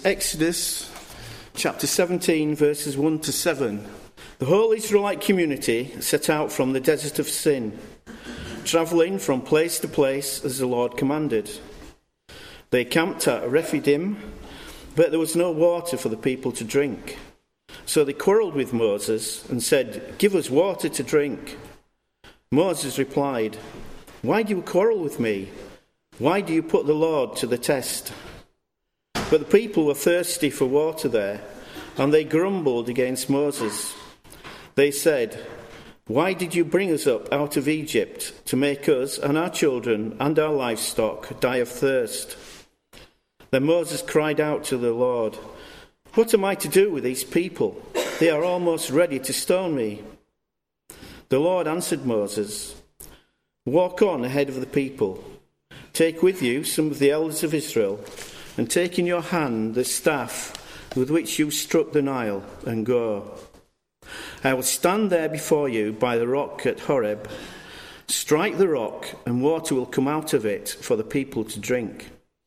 Exodus chapter 17 verses 1 to 7. The whole Israelite community set out from the desert of Sin, travelling from place to place as the Lord commanded. They camped at Rephidim, but there was no water for the people to drink. So they quarrelled with Moses and said, "Give us water to drink." Moses replied, "Why do you quarrel with me? Why do you put the Lord to the test?" But the people were thirsty for water there, and they grumbled against Moses. They said, "Why did you bring us up out of Egypt to make us and our children and our livestock die of thirst?" Then Moses cried out to the Lord, "What am I to do with these people? They are almost ready to stone me." The Lord answered Moses, "Walk on ahead of the people. Take with you some of the elders of Israel, and take in your hand the staff with which you struck the Nile, and go. I will stand there before you by the rock at Horeb. Strike the rock, and water will come out of it for the people to drink."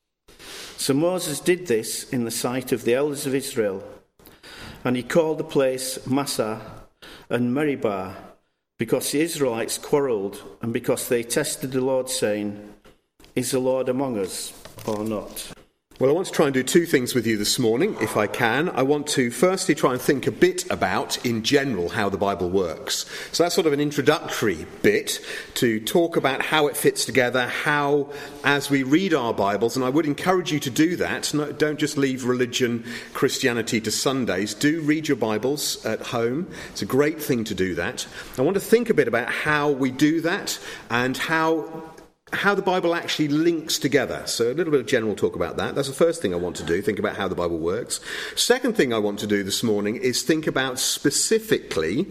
So Moses did this in the sight of the elders of Israel, and he called the place Massah and Meribah, because the Israelites quarrelled, and because they tested the Lord, saying, "Is the Lord among us or not?" Well, I want to try and do two things with you this morning, if I can. I want to firstly try and think a bit about, in general, how the Bible works. So that's sort of an introductory bit to talk about how it fits together, how, as we read our Bibles, and I would encourage you to do that, don't just leave religion, Christianity to Sundays. Do read your Bibles at home. It's a great thing to do that. I want to think a bit about how we do that and how the Bible actually links together. So a little bit of general talk about that. That's the first thing I want to do, think about how the Bible works. Second thing I want to do this morning is think about specifically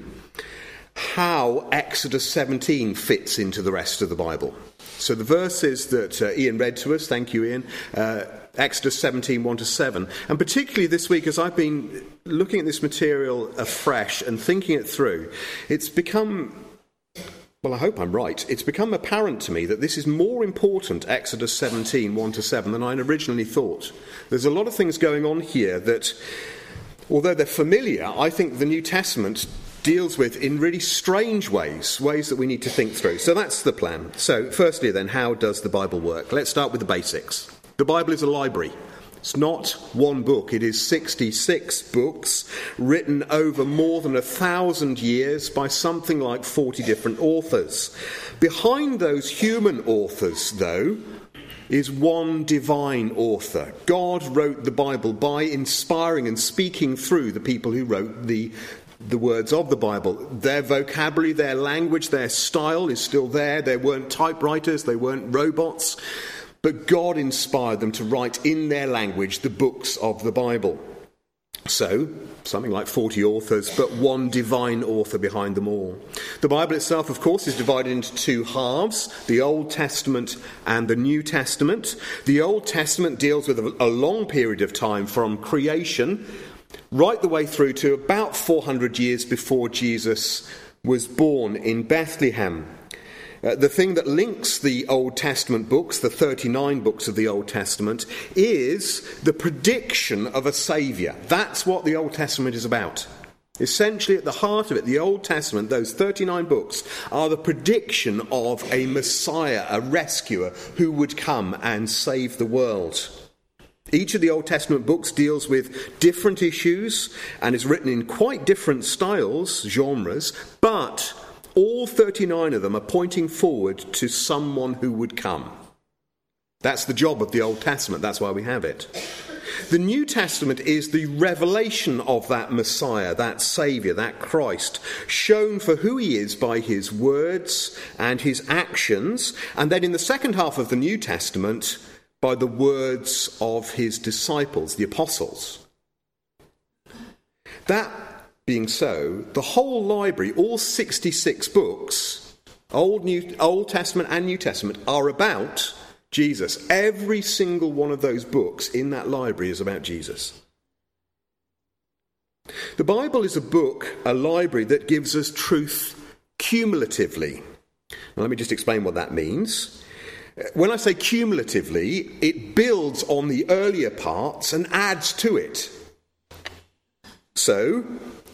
how Exodus 17 fits into the rest of the Bible. So the verses that Ian read to us, thank you Ian, Exodus 17, 1 to 7. And particularly this week, as I've been looking at this material afresh and thinking it through, it's become... Well, I hope I'm right. It's become apparent to me that this is more important, Exodus 17, 1 to 7, than I originally thought. There's a lot of things going on here that, although they're familiar, I think the New Testament deals with in really strange ways that we need to think through. So that's the plan. So firstly then, how does the Bible work? Let's start with the basics. The Bible is a library. It's not one book, it is 66 books written over more than 1,000 years by something like 40 different authors. Behind those human authors, though, is one divine author. God wrote the Bible by inspiring and speaking through the people who wrote the words of the Bible. Their vocabulary, their language, their style is still there. They weren't typewriters, they weren't robots. But God inspired them to write in their language the books of the Bible. So, something like 40 authors, but one divine author behind them all. The Bible itself, of course, is divided into two halves, the Old Testament and the New Testament. The Old Testament deals with a long period of time from creation right the way through to about 400 years before Jesus was born in Bethlehem. The thing that links the Old Testament books, the 39 books of the Old Testament, is the prediction of a Saviour. That's what the Old Testament is about. Essentially, at the heart of it, the Old Testament, those 39 books, are the prediction of a Messiah, a rescuer, who would come and save the world. Each of the Old Testament books deals with different issues and is written in quite different styles, genres, but all 39 of them are pointing forward to someone who would come. That's the job of the Old Testament. That's why we have it. The New Testament is the revelation of that Messiah, that Saviour, that Christ, shown for who he is by his words and his actions, and then in the second half of the New Testament, by the words of his disciples, the apostles. That being so, the whole library, all 66 books, Old Testament and New Testament, are about Jesus. Every single one of those books in that library is about Jesus. The Bible is a book, a library that gives us truth cumulatively. Now, let me just explain what that means. When I say cumulatively, it builds on the earlier parts and adds to it. So,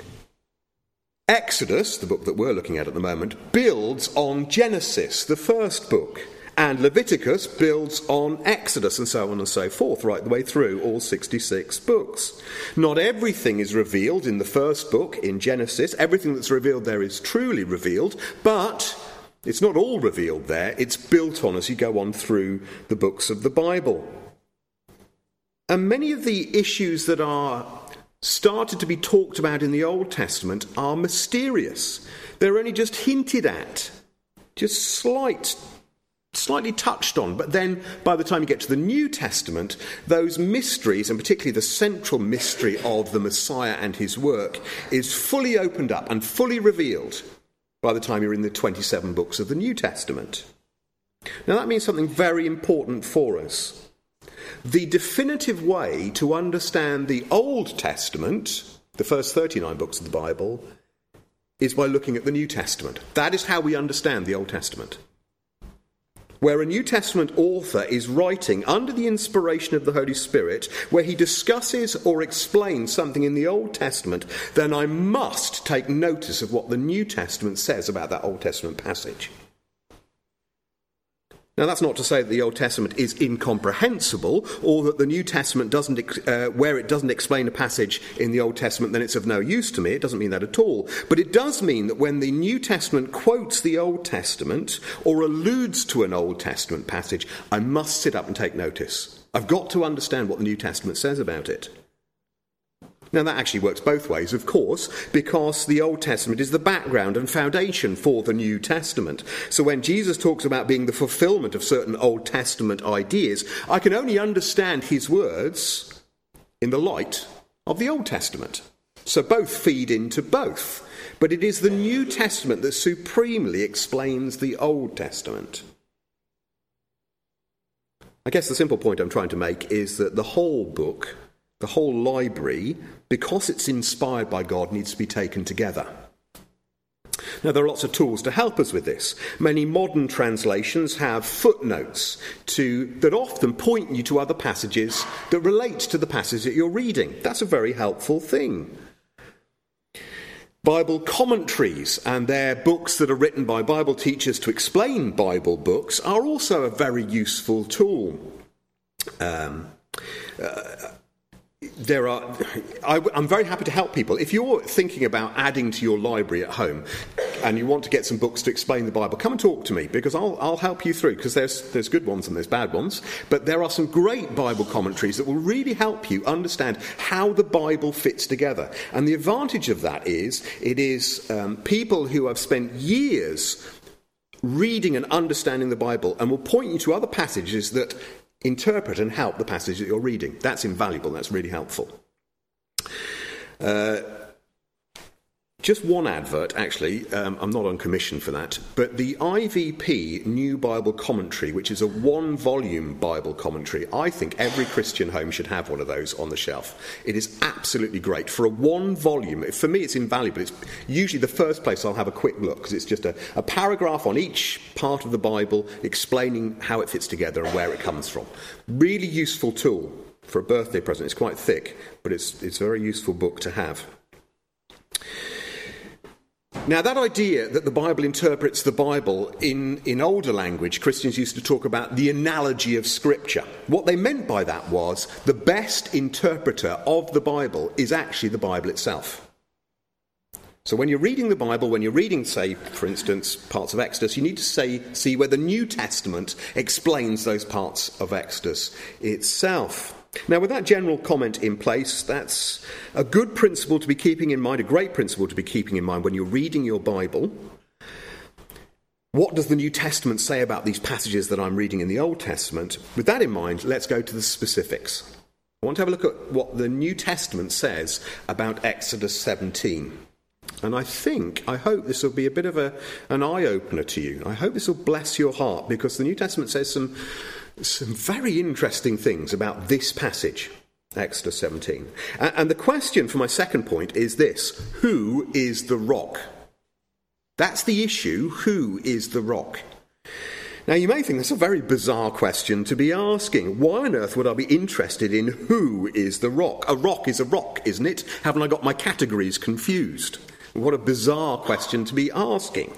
Exodus, the book that we're looking at the moment, builds on Genesis, the first book. And Leviticus builds on Exodus, and so on and so forth, right the way through all 66 books. Not everything is revealed in the first book, in Genesis. Everything that's revealed there is truly revealed, but it's not all revealed there. It's built on as you go on through the books of the Bible. And many of the issues that are started to be talked about in the Old Testament are mysterious. They're only just hinted at, just slightly touched on, but then by the time you get to the New Testament, those mysteries, and particularly the central mystery of the Messiah and his work, is fully opened up and fully revealed by the time you're in the 27 books of the New Testament. Now that means something very important for us. The definitive way to understand the Old Testament, the first 39 books of the Bible, is by looking at the New Testament. That is how we understand the Old Testament. Where a New Testament author is writing under the inspiration of the Holy Spirit, where he discusses or explains something in the Old Testament, then I must take notice of what the New Testament says about that Old Testament passage. Now, that's not to say that the Old Testament is incomprehensible, or that the New Testament where it doesn't explain a passage in the Old Testament, then it's of no use to me. It doesn't mean that at all. But it does mean that when the New Testament quotes the Old Testament, or alludes to an Old Testament passage, I must sit up and take notice. I've got to understand what the New Testament says about it. Now, that actually works both ways, of course, because the Old Testament is the background and foundation for the New Testament. So when Jesus talks about being the fulfillment of certain Old Testament ideas, I can only understand his words in the light of the Old Testament. So both feed into both. But it is the New Testament that supremely explains the Old Testament. I guess the simple point I'm trying to make is that the whole book, the whole library, because it's inspired by God, needs to be taken together. Now, there are lots of tools to help us with this. Many modern translations have footnotes that often point you to other passages that relate to the passage that you're reading. That's a very helpful thing. Bible commentaries and their books that are written by Bible teachers to explain Bible books are also a very useful tool. I'm very happy to help people. If you're thinking about adding to your library at home and you want to get some books to explain the Bible, come and talk to me, because I'll help you through, because there's good ones and there's bad ones, but there are some great Bible commentaries that will really help you understand how the Bible fits together. And the advantage of that is it is people who have spent years reading and understanding the Bible and will point you to other passages that interpret and help the passage that you're reading. That's invaluable. That's really helpful. Just one advert, actually. I'm not on commission for that. But the IVP New Bible Commentary, which is a one-volume Bible commentary, I think every Christian home should have one of those on the shelf. It is absolutely great. For a one-volume, for me it's invaluable. It's usually the first place I'll have a quick look, because it's just a paragraph on each part of the Bible explaining how it fits together and where it comes from. Really useful tool for a birthday present. It's quite thick, but it's a very useful book to have. Now, that idea that the Bible interprets the Bible in older language, Christians used to talk about the analogy of Scripture. What they meant by that was the best interpreter of the Bible is actually the Bible itself. So when you're reading the Bible, when you're reading, say, for instance, parts of Exodus, you need to see where the New Testament explains those parts of Exodus itself. Now, with that general comment in place, that's a good principle to be keeping in mind, a great principle to be keeping in mind when you're reading your Bible. What does the New Testament say about these passages that I'm reading in the Old Testament? With that in mind, let's go to the specifics. I want to have a look at what the New Testament says about Exodus 17. And I hope this will be a bit of an eye-opener to you. I hope this will bless your heart, because the New Testament says some very interesting things about this passage, Exodus 17. And the question for my second point is this: who is the rock? That's the issue. Who is the rock? Now, you may think that's a very bizarre question to be asking. Why on earth would I be interested in who is the rock? A rock is a rock, isn't it? Haven't I got my categories confused? What a bizarre question to be asking.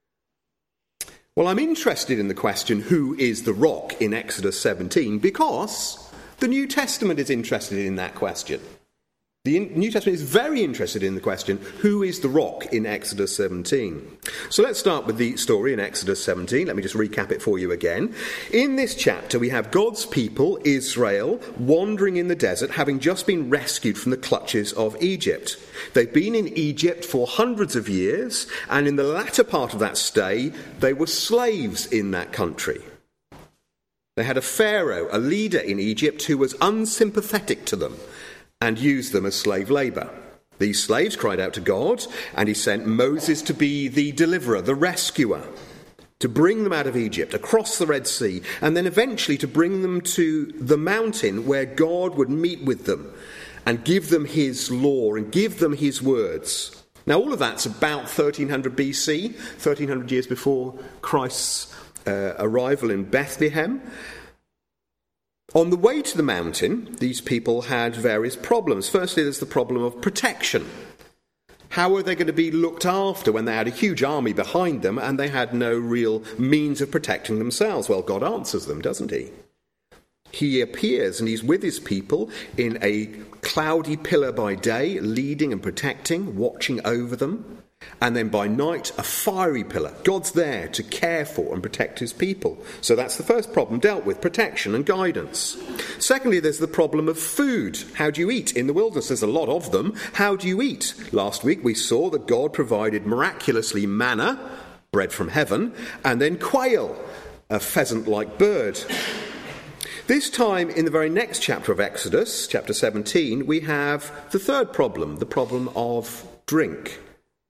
Well, I'm interested in the question, who is the rock, in Exodus 17, because the New Testament is interested in that question. The New Testament is very interested in the question, who is the rock, in Exodus 17? So let's start with the story in Exodus 17. Let me just recap it for you again. In this chapter, we have God's people, Israel, wandering in the desert, having just been rescued from the clutches of Egypt. They've been in Egypt for hundreds of years, and in the latter part of that stay, they were slaves in that country. They had a pharaoh, a leader in Egypt, who was unsympathetic to them and used them as slave labour. These slaves cried out to God, and he sent Moses to be the deliverer, the rescuer, to bring them out of Egypt, across the Red Sea, and then eventually to bring them to the mountain where God would meet with them and give them his law and give them his words. Now, all of that's about 1300 BC, 1300 years before Christ's arrival in Bethlehem. On the way to the mountain, these people had various problems. Firstly, there's the problem of protection. How are they going to be looked after when they had a huge army behind them and they had no real means of protecting themselves? Well, God answers them, doesn't he? He appears and he's with his people in a cloudy pillar by day, leading and protecting, watching over them. And then by night, a fiery pillar. God's there to care for and protect his people. So that's the first problem dealt with, protection and guidance. Secondly, there's the problem of food. How do you eat in the wilderness? There's a lot of them. How do you eat? Last week we saw that God provided miraculously manna, bread from heaven, and then quail, a pheasant-like bird. This time, in the very next chapter of Exodus, chapter 17, we have the third problem, the problem of drink.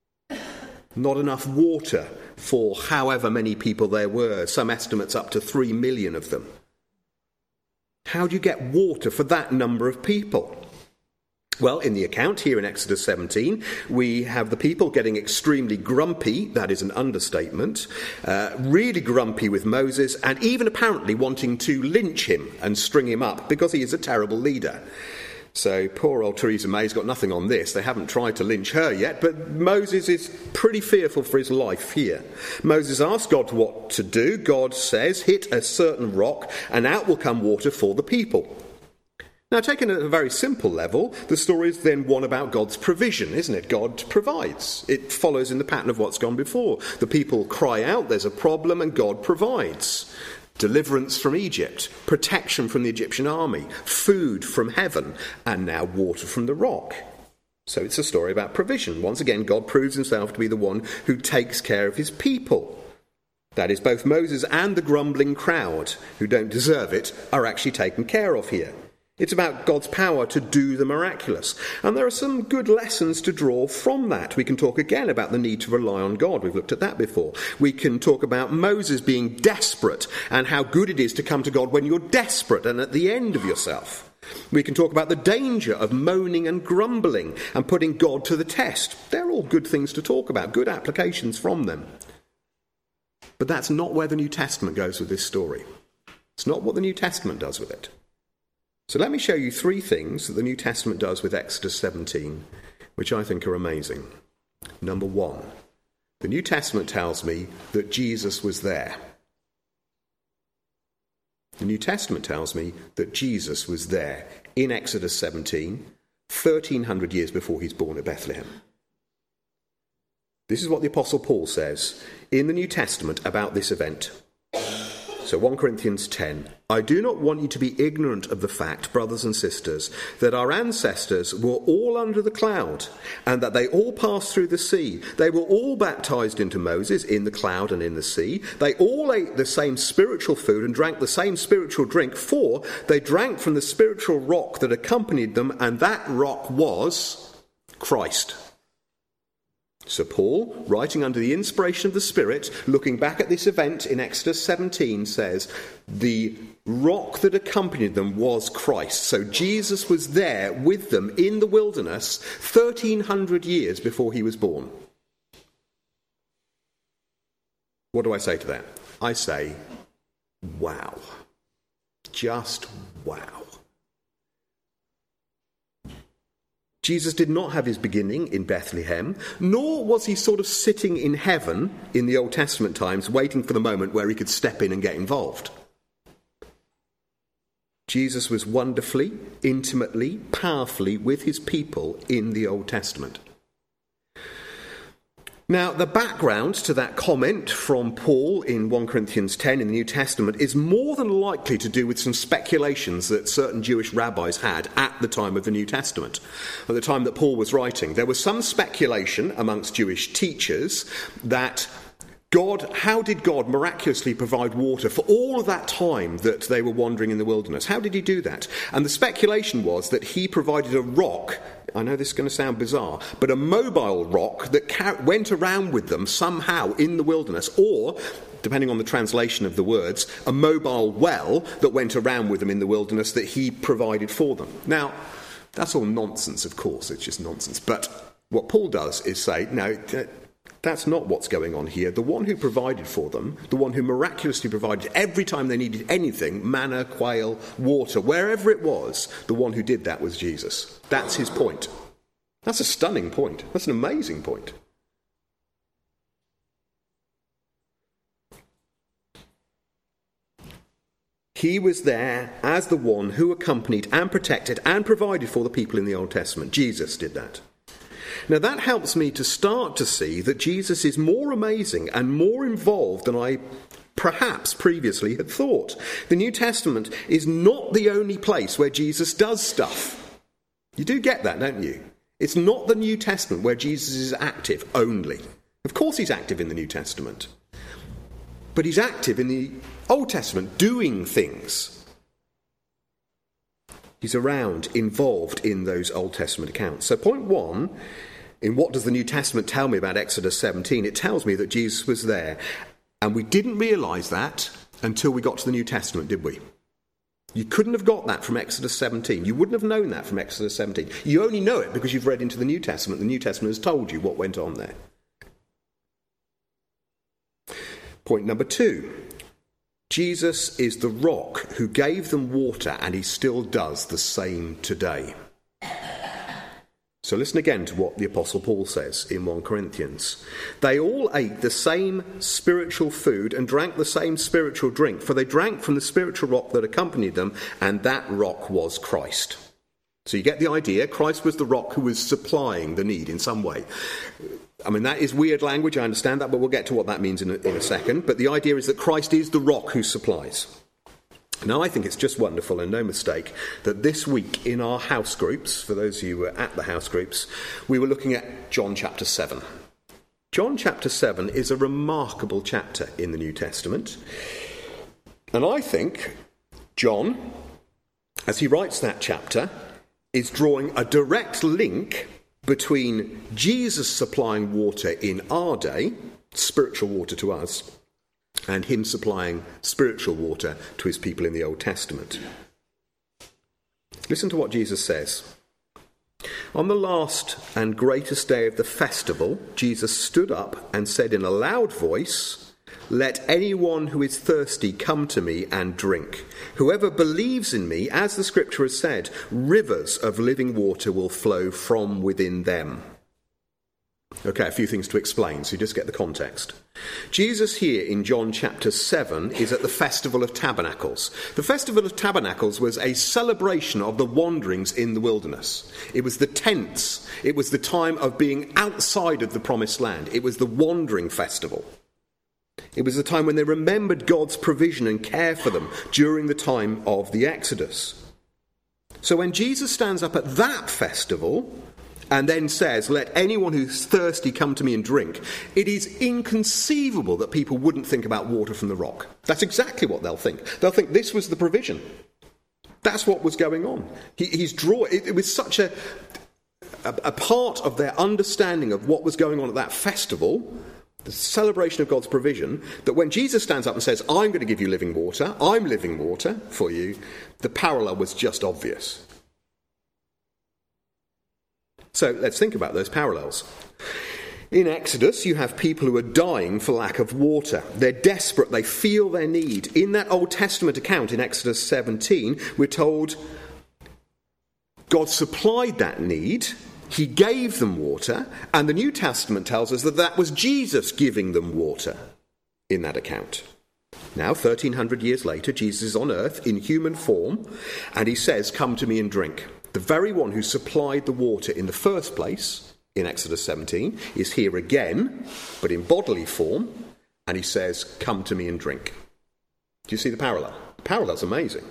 Not enough water for however many people there were, some estimates up to 3 million of them. How do you get water for that number of people? Well, in the account here in Exodus 17, we have the people getting extremely grumpy, that is an understatement, really grumpy with Moses, and even apparently wanting to lynch him and string him up because he is a terrible leader. So poor old Theresa May's got nothing on this. They haven't tried to lynch her yet, but Moses is pretty fearful for his life here. Moses asks God what to do. God says, hit a certain rock and out will come water for the people. Now, taken at a very simple level, the story is then one about God's provision, isn't it? God provides. It follows in the pattern of what's gone before. The people cry out, there's a problem, and God provides. Deliverance from Egypt, protection from the Egyptian army, food from heaven, and now water from the rock. So it's a story about provision. Once again, God proves himself to be the one who takes care of his people. That is, both Moses and the grumbling crowd, who don't deserve it, are actually taken care of here. It's about God's power to do the miraculous. And there are some good lessons to draw from that. We can talk again about the need to rely on God. We've looked at that before. We can talk about Moses being desperate and how good it is to come to God when you're desperate and at the end of yourself. We can talk about the danger of moaning and grumbling and putting God to the test. They're all good things to talk about, good applications from them. But that's not where the New Testament goes with this story. It's not what the New Testament does with it. So let me show you 3 things that the New Testament does with Exodus 17, which I think are amazing. Number 1, the New Testament tells me that Jesus was there. The New Testament tells me that Jesus was there in Exodus 17, 1300 years before he's born at Bethlehem. This is what the Apostle Paul says in the New Testament about this event. So 1 Corinthians 10, I do not want you to be ignorant of the fact, brothers and sisters, that our ancestors were all under the cloud, and that they all passed through the sea. They were all baptized into Moses in the cloud and in the sea. They all ate the same spiritual food and drank the same spiritual drink, for they drank from the spiritual rock that accompanied them, and that rock was Christ. So Paul, writing under the inspiration of the Spirit, looking back at this event in Exodus 17, says, the rock that accompanied them was Christ. So Jesus was there with them in the wilderness 1300 years before he was born. What do I say to that? I say, Wow. Just wow. Jesus did not have his beginning in Bethlehem, nor was he sort of sitting in heaven in the Old Testament times waiting for the moment where he could step in and get involved. Jesus was wonderfully, intimately, powerfully with his people in the Old Testament. Now, the background to that comment from Paul in 1 Corinthians 10 in the New Testament is more than likely to do with some speculations that certain Jewish rabbis had at the time of the New Testament. At the time that Paul was writing, there was some speculation amongst Jewish teachers that how did God miraculously provide water for all of that time that they were wandering in the wilderness? How did he do that? And the speculation was that he provided a rock. I know this is going to sound bizarre, but a mobile rock that went around with them somehow in the wilderness, or, depending on the translation of the words, a mobile well that went around with them in the wilderness that he provided for them. Now, that's all nonsense, of course, it's just nonsense. But what Paul does is say, no, that's not what's going on here. The one who provided for them, the one who miraculously provided every time they needed anything, manna, quail, water, wherever it was, the one who did that was Jesus. That's his point. That's a stunning point. That's an amazing point. He was there as the one who accompanied and protected and provided for the people in the Old Testament. Jesus did that. Now that helps me to start to see that Jesus is more amazing and more involved than I perhaps previously had thought. The New Testament is not the only place where Jesus does stuff. You do get that, don't you? It's not the New Testament where Jesus is active only. Of course he's active in the New Testament. But he's active in the Old Testament, doing things. He's around, involved in those Old Testament accounts. So point one, in what does the New Testament tell me about Exodus 17? It tells me that Jesus was there. And we didn't realise that until we got to the New Testament, did we? You couldn't have got that from Exodus 17. You wouldn't have known that from Exodus 17. You only know it because you've read into the New Testament. The New Testament has told you what went on there. Point number two. Jesus is the rock who gave them water, and he still does the same today. So listen again to what the Apostle Paul says in 1 Corinthians. They all ate the same spiritual food and drank the same spiritual drink, for they drank from the spiritual rock that accompanied them, and that rock was Christ. So you get the idea. Christ was the rock who was supplying the need in some way. I mean, that is weird language, I understand that, but we'll get to what that means in a second. But the idea is that Christ is the rock who supplies. Now, I think it's just wonderful and no mistake that this week in our house groups, for those of you who were at the house groups, we were looking at John chapter 7. John chapter 7 is a remarkable chapter in the New Testament. And I think John, as he writes that chapter, is drawing a direct link between Jesus supplying water in our day, spiritual water to us, and him supplying spiritual water to his people in the Old Testament. Listen to what Jesus says. On the last and greatest day of the festival, Jesus stood up and said in a loud voice, "Let anyone who is thirsty come to me and drink. Whoever believes in me, as the scripture has said, rivers of living water will flow from within them." Okay, a few things to explain, so you just get the context. Jesus here in John chapter 7 is at the Festival of Tabernacles. The Festival of Tabernacles was a celebration of the wanderings in the wilderness. It was the tents. It was the time of being outside of the promised land. It was the wandering festival. It was the time when they remembered God's provision and care for them during the time of the Exodus. So when Jesus stands up at that festival and then says, "Let anyone who's thirsty come to me and drink," it is inconceivable that people wouldn't think about water from the rock. That's exactly what they'll think. They'll think this was the provision. That's what was going on. It was such a part of their understanding of what was going on at that festival, the celebration of God's provision, that when Jesus stands up and says, "I'm going to give you living water, I'm living water for you," the parallel was just obvious. So let's think about those parallels. In Exodus, you have people who are dying for lack of water. They're desperate. They feel their need. In that Old Testament account in Exodus 17, we're told God supplied that need. He gave them water. And the New Testament tells us that that was Jesus giving them water in that account. Now, 1,300 years later, Jesus is on earth in human form, and he says, "Come to me and drink." The very one who supplied the water in the first place, in Exodus 17, is here again, but in bodily form, and he says, "Come to me and drink." Do you see the parallel? The parallel's amazing.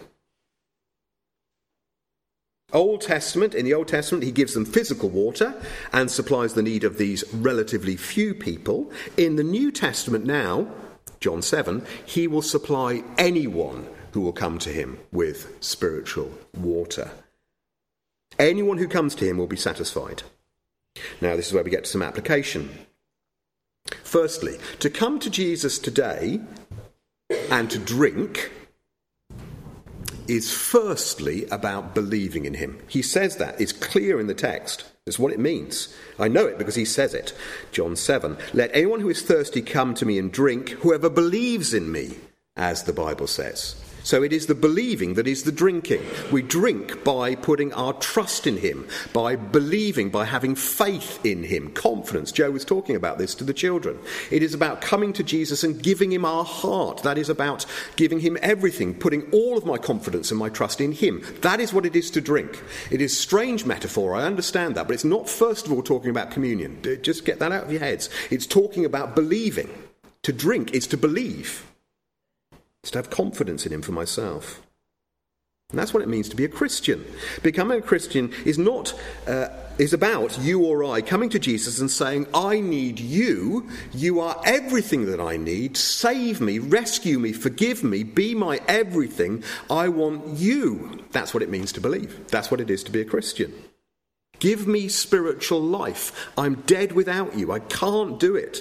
In the Old Testament, he gives them physical water and supplies the need of these relatively few people. In the New Testament now, John 7, he will supply anyone who will come to him with spiritual water. Anyone who comes to him will be satisfied. Now, this is where we get to some application. Firstly, to come to Jesus today and to drink is firstly about believing in him. He says that. It's clear in the text. That's what it means. I know it because he says it. John 7. "Let anyone who is thirsty come to me and drink, whoever believes in me," as the Bible says. So it is the believing that is the drinking. We drink by putting our trust in him, by believing, by having faith in him, confidence. Joe was talking about this to the children. It is about coming to Jesus and giving him our heart. That is about giving him everything, putting all of my confidence and my trust in him. That is what it is to drink. It is a strange metaphor, I understand that, but it's not first of all talking about communion. Just get that out of your heads. It's talking about believing. To drink is to believe. It's to have confidence in him for myself. And that's what it means to be a Christian. Becoming a Christian is about you or I coming to Jesus and saying, "I need you. You are everything that I need. Save me, rescue me, forgive me, be my everything. I want you." That's what it means to believe. That's what it is to be a Christian. Give me spiritual life. I'm dead without you. I can't do it.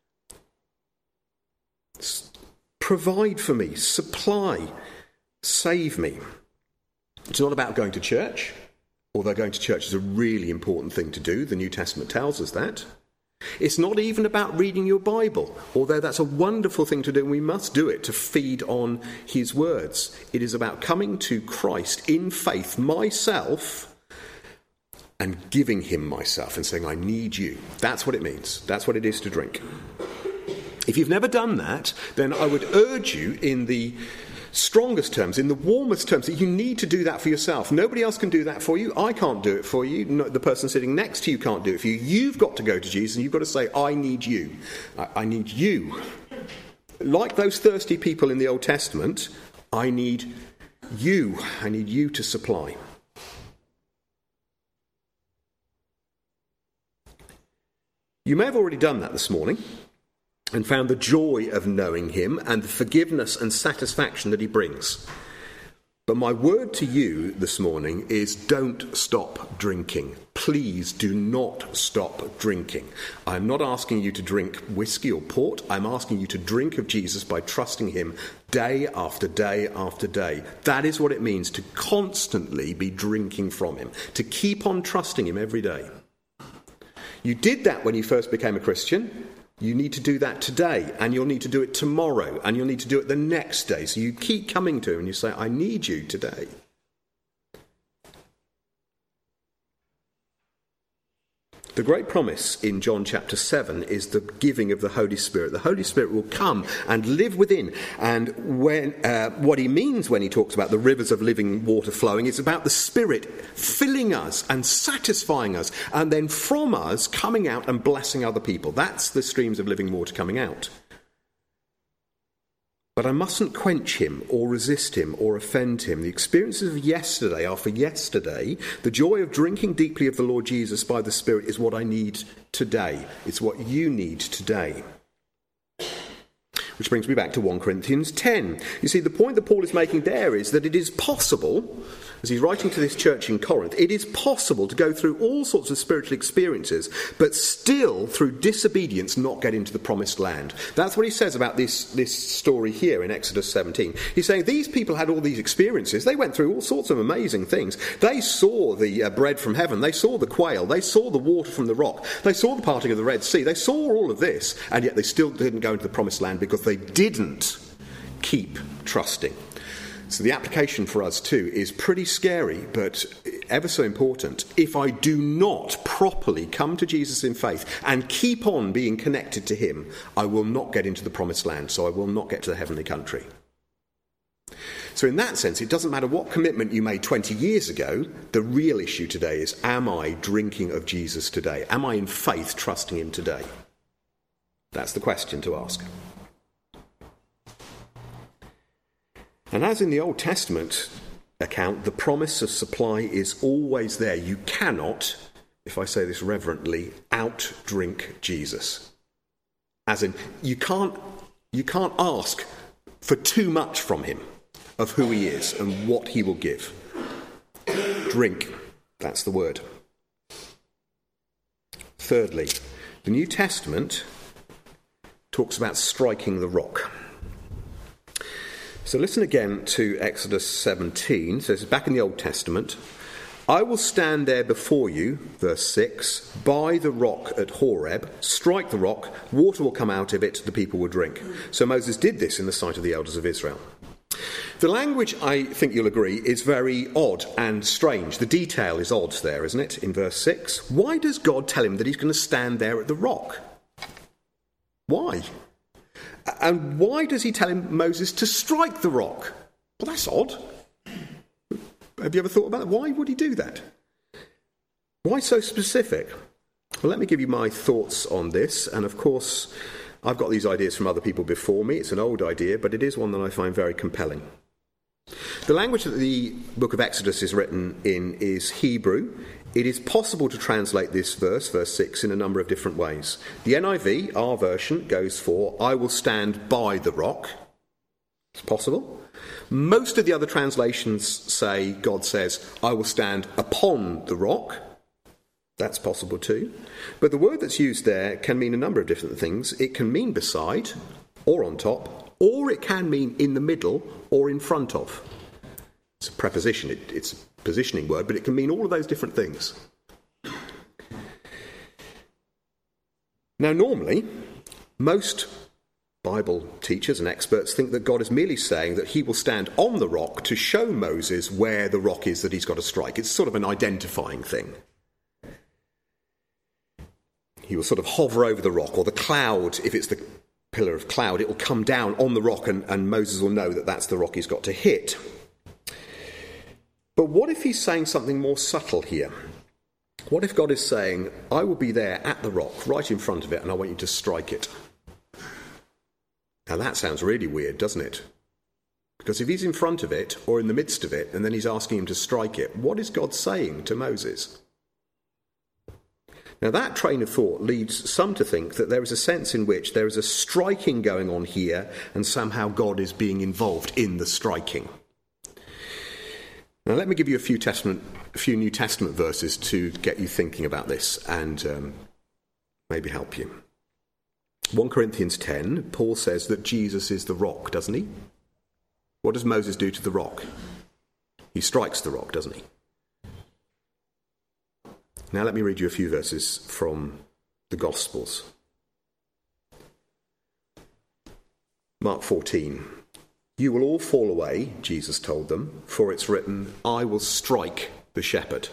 Provide for me, supply, save me. It's not about going to church, although going to church is a really important thing to do. The New Testament tells us that. It's not even about reading your Bible, although that's a wonderful thing to do and we must do it to feed on his words. It is about coming to Christ in faith, myself, and giving him myself and saying, "I need you." That's what it means. That's what it is to drink. If you've never done that, then I would urge you in the strongest terms, in the warmest terms, that you need to do that for yourself. Nobody else can do that for you. I can't do it for you. The person sitting next to you can't do it for you. You've got to go to Jesus and you've got to say, "I need you. I need you." Like those thirsty people in the Old Testament, I need you. I need you to supply. You may have already done that this morning and found the joy of knowing him and the forgiveness and satisfaction that he brings. But my word to you this morning is don't stop drinking. Please do not stop drinking. I'm not asking you to drink whiskey or port. I'm asking you to drink of Jesus by trusting him day after day after day. That is what it means to constantly be drinking from him, to keep on trusting him every day. You did that when you first became a Christian. You need to do that today, and you'll need to do it tomorrow, and you'll need to do it the next day. So you keep coming to him and you say, "I need you today." The great promise in John chapter 7 is the giving of the Holy Spirit. The Holy Spirit will come and live within. And what he means when he talks about the rivers of living water flowing is about the Spirit filling us and satisfying us, and then from us coming out and blessing other people. That's the streams of living water coming out. But I mustn't quench him or resist him or offend him. The experiences of yesterday are for yesterday. The joy of drinking deeply of the Lord Jesus by the Spirit is what I need today. It's what you need today. Which brings me back to 1 Corinthians 10. You see, the point that Paul is making there is that it is possible as he's writing to this church in Corinth, it is possible to go through all sorts of spiritual experiences, but still, through disobedience, not get into the promised land. That's what he says about this story here in Exodus 17. He's saying these people had all these experiences. They went through all sorts of amazing things. They saw the bread from heaven. They saw the quail. They saw the water from the rock. They saw the parting of the Red Sea. They saw all of this, and yet they still didn't go into the promised land because they didn't keep trusting. So the application for us too is pretty scary, but ever so important. If I do not properly come to Jesus in faith and keep on being connected to him, I will not get into the promised land, so I will not get to the heavenly country. So in that sense, it doesn't matter what commitment you made 20 years ago. The real issue today is, am I drinking of Jesus today? Am I in faith trusting him today? That's the question to ask. And as in the Old Testament account, the promise of supply is always there. You cannot, if I say this reverently, outdrink Jesus. As in, you can't ask for too much from him of who he is and what he will give. Drink, that's the word. Thirdly, the New Testament talks about striking the rock. So listen again to Exodus 17. So this is back in the Old Testament. I will stand there before you, verse 6, by the rock at Horeb, strike the rock, water will come out of it, the people will drink. So Moses did this in the sight of the elders of Israel. The language, I think you'll agree, is very odd and strange. The detail is odd there, isn't it, in verse 6? Why does God tell him that he's going to stand there at the rock? Why? And why does he tell Moses to strike the rock? Well, that's odd. Have you ever thought about that? Why would he do that? Why so specific? Well, let me give you my thoughts on this. And of course, I've got these ideas from other people before me. It's an old idea, but it is one that I find very compelling. The language that the book of Exodus is written in is Hebrew. It is possible to translate this verse 6, in a number of different ways. The NIV, our version, goes for, I will stand by the rock. It's possible. Most of the other translations say, God says, I will stand upon the rock. That's possible too. But the word that's used there can mean a number of different things. It can mean beside, or on top, or it can mean in the middle, or in front of. It's a preposition, it's a positioning word, but it can mean all of those different things. Now, normally, most Bible teachers and experts think that God is merely saying that he will stand on the rock to show Moses where the rock is that he's got to strike. It's sort of an identifying thing. He will sort of hover over the rock, or the cloud, if it's the pillar of cloud, it will come down on the rock and Moses will know that that's the rock he's got to hit. But what if he's saying something more subtle here? What if God is saying, I will be there at the rock, right in front of it, and I want you to strike it? Now that sounds really weird, doesn't it? Because if he's in front of it, or in the midst of it, and then he's asking him to strike it, what is God saying to Moses? Now that train of thought leads some to think that there is a sense in which there is a striking going on here, and somehow God is being involved in the striking. Now let me give you a few New Testament verses to get you thinking about this and maybe help you. 1 Corinthians 10, Paul says that Jesus is the rock, doesn't he? What does Moses do to the rock? He strikes the rock, doesn't he? Now let me read you a few verses from the Gospels. Mark 14. You will all fall away, Jesus told them, for it's written, I will strike the shepherd,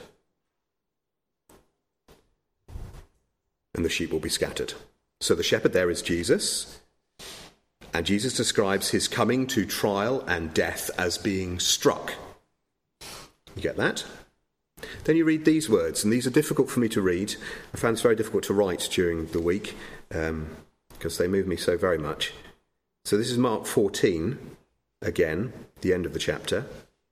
and the sheep will be scattered. So the shepherd there is Jesus, and Jesus describes his coming to trial and death as being struck. You get that? Then you read these words, and these are difficult for me to read. I found it's very difficult to write during the week because they move me so very much. So this is Mark 14, again, the end of the chapter.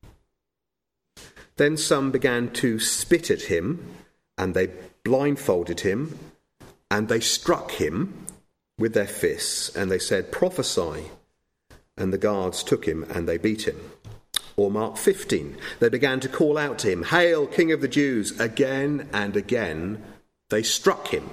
Then some began to spit at him, and they blindfolded him, and they struck him with their fists, and they said, prophesy. And the guards took him, and they beat him. Or Mark 15, they began to call out to him, "Hail, King of the Jews!" Again and again, they struck him.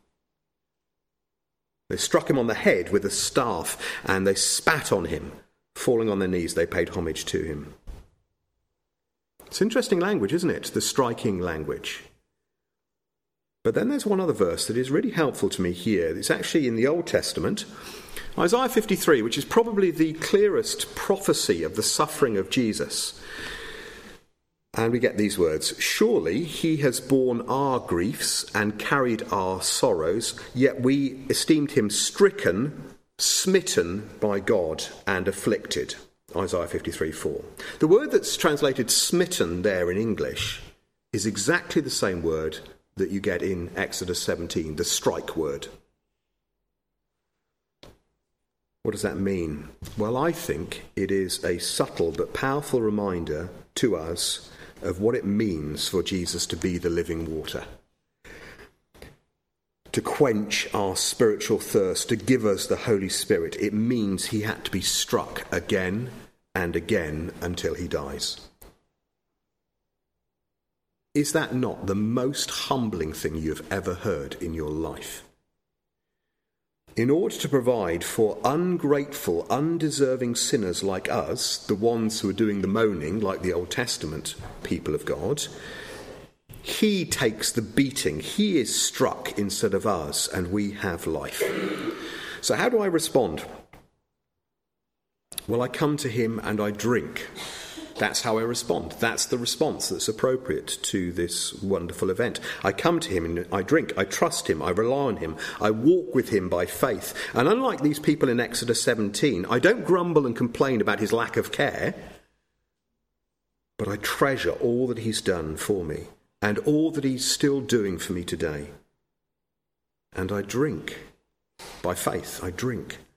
They struck him on the head with a staff, and they spat on him. Falling on their knees, they paid homage to him. It's interesting language, isn't it? The striking language. But then there's one other verse that is really helpful to me here. It's actually in the Old Testament. Isaiah 53, which is probably the clearest prophecy of the suffering of Jesus. And we get these words, "Surely he has borne our griefs and carried our sorrows, yet we esteemed him stricken, smitten by God and afflicted." Isaiah 53:4. The word that's translated smitten there in English is exactly the same word that you get in Exodus 17, the strike word. What does that mean? Well, I think it is a subtle but powerful reminder to us of what it means for Jesus to be the living water. To quench our spiritual thirst, to give us the Holy Spirit, it means he had to be struck again and again until he dies. Is that not the most humbling thing you have ever heard in your life? In order to provide for ungrateful, undeserving sinners like us, the ones who are doing the moaning, like the Old Testament people of God, he takes the beating. He is struck instead of us, and we have life. So how do I respond? Well, I come to him and I drink. That's how I respond. That's the response that's appropriate to this wonderful event. I come to him and I drink. I trust him. I rely on him. I walk with him by faith. And unlike these people in Exodus 17, I don't grumble and complain about his lack of care, but I treasure all that he's done for me and all that he's still doing for me today. And I drink. By faith, I drink.